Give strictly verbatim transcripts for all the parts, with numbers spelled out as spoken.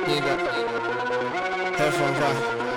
Headphones on.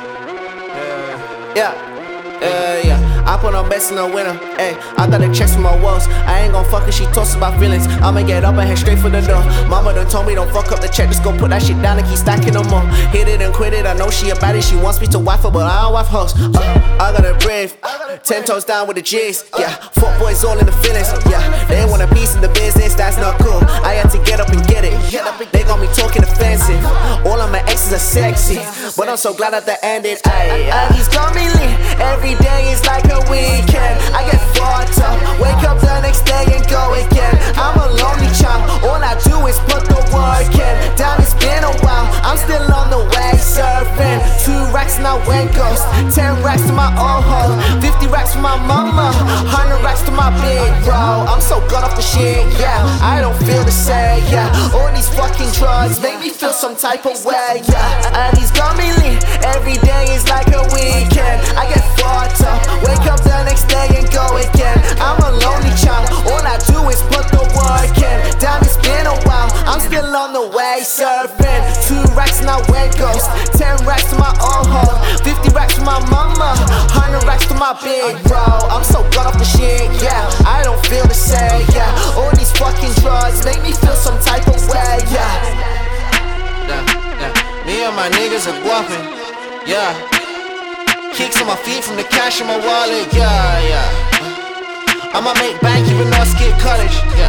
Yeah. Yeah, yeah, I put on best in the winter. Ayy, I got the checks for my walls. I ain't gon' fuck if she talks about feelings. I'ma get up and head straight for the door. Mama done told me don't fuck up the check, just go put that shit down and keep stacking no more. Hit it and quit it, I know she a baddie. She wants me to wife her, but I don't wife hoes. uh, I got a brave, ten toes down with the G's. Yeah, fuck boys all in the feelings. Yeah, they want a piece in the business, that's not cool. I had to get up and get it. They got me talking offensive. All of my exes are sexy, but I'm so glad that they ended. Ayy, uh, he's got me lit. Every day is like a weekend. I get fucked up, wake up the next day and go again. I'm a lonely child, all I do is put the work in. Damn, it's been a while, I'm still on the way surfing. Two racks and I went ghost. Ten racks to my old hoe. Fifty racks for my mama. Hundred racks to my big bro. I'm so gone off the shit, yeah. I don't feel the same, yeah. All these fucking drugs make me feel some type of way, yeah. And he's got me lit. Every day is like a weekend. I get fucked up, wake up the next day and go again. I'm a lonely child, all I do is put the work in. Damn, it's been a while, I'm still on the way surfing. Two racks and I went ghost. Ten racks to my old hoe. Fifty racks to my mama. Hundred racks to my big bro. I'm so gone off the shit, yeah. I don't feel the same, yeah. All these fucking drugs make me feel some type of way, yeah. Yeah, yeah. Me and my niggas are guapping, yeah. Kicks on my feet from the cash in my wallet, yeah, yeah. I'ma make bank even though I skip college, yeah.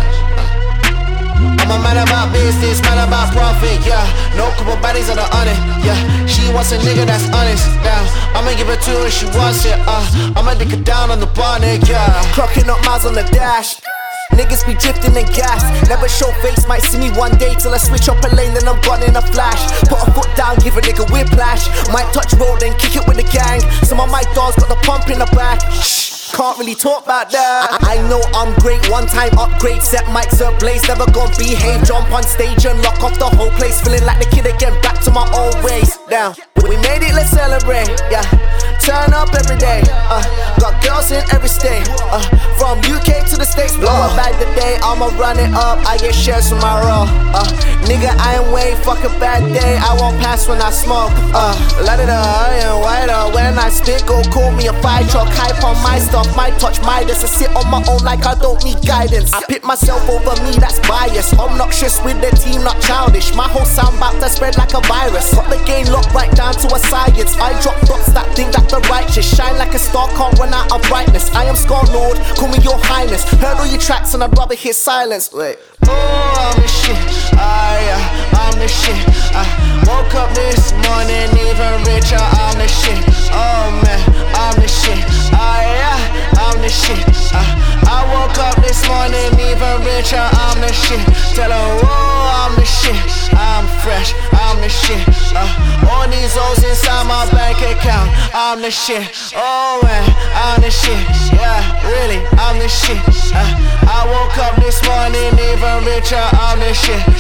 I'm a man about business, man about profit, yeah. No couple baddies on the honest, yeah. She wants a nigga that's honest, yeah. I'ma give her to her if she wants it, uh. I'ma dick her down on the bonnet, yeah. Clocking up miles on the dash. Niggas be drifting and gas. Never show face, might see me one day till I switch up a lane, then I'm gone in a flash. Put a foot down, give a nigga whiplash. Might touch road, then kick it with the gang. Some of my dogs got the pump in the back. Shh, can't really talk about that. I, I know I'm great, one time upgrade, set mics ablaze. Never gon' behave, jump on stage and lock off the whole place. Feeling like the kid again, back to my old ways. Down, we made it, let's celebrate, yeah. Turn up every day, uh, got girls in every state, uh, from U K to the States. Blow a bag the day, I'ma run it up, I get shares tomorrow, uh, nigga I ain't wait, fuck a bad day, I won't pass when I smoke, uh, let it up, and white up, when I spit, go call me a fire truck, hype on my stuff, my touch, my this, I sit on my own like I don't need guidance, I pick myself over me, that's bias, obnoxious with the team, not childish, my whole sound bout to spread like a virus, got the game locked right down to a science, I drop dots that think that the righteous, shine like a star, can't run out of brightness, I am Scar Lord, call me your highness, heard all your tracks and I'd rather hear silence, wait. Oh, I'm the shit, ah yeah, I'm the shit, I woke up this morning even richer, I'm the shit, oh man, I'm the shit, ah yeah, I'm the shit, uh, I woke up this morning even richer, I'm the shit, tell her, oh, I'm the shit, I'm fresh, I'm the shit, uh, all these O's inside my bank account, I'm the shit, oh man, I'm the shit, yeah, really, I'm the shit, uh, I woke up this morning even richer, I'm the shit.